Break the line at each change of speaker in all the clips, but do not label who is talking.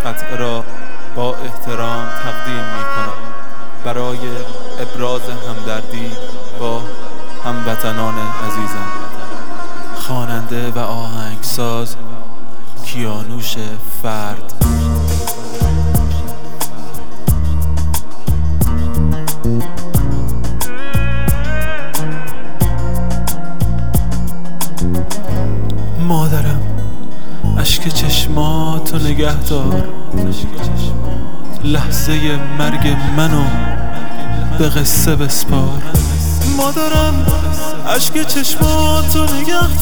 قطعه را با احترام تقدیم می‌کنم برای ابراز همدردی با هموطنان عزیزم. خواننده و آهنگساز کیانوش فرد. مادرم اشک چشماتو نگه دار، لحظه مرگ منو به قصه بسپار. مادرم اشک چشماتو نگه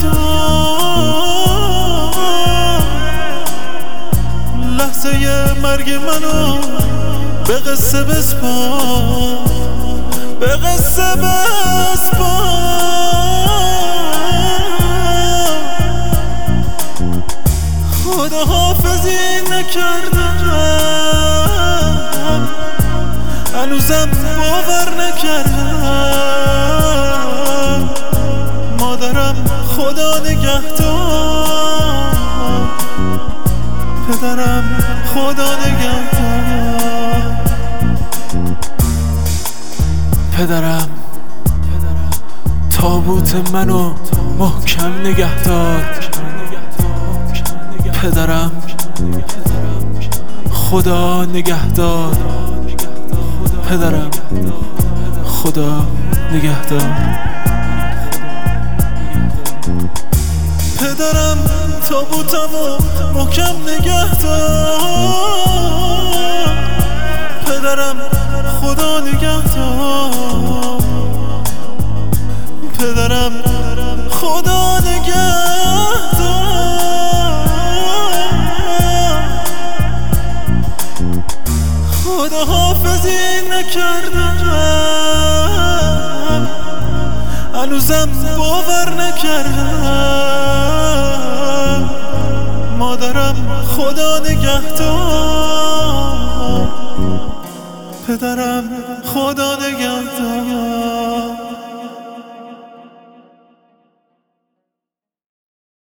دار، لحظه مرگ منو به قصه بسپار، به قصه بسپار. خداحافظی نکردم، هنوزم باور نکردم. مادرم خدا نگهدار، پدرم خدا نگهدار. پدرم تابوت منو محکم نگهدار. پدرم خدا نگهدار. پدرم خدا نگهدار. پدرم تابوتمو محکم نگهدار. پدرم خدا نگهدار. پدرم خدا نگهدار. خداحافظی نکردم، هنوزم باور نکردم. مادرم خدا نگهدار، پدرم خدا نگهدار.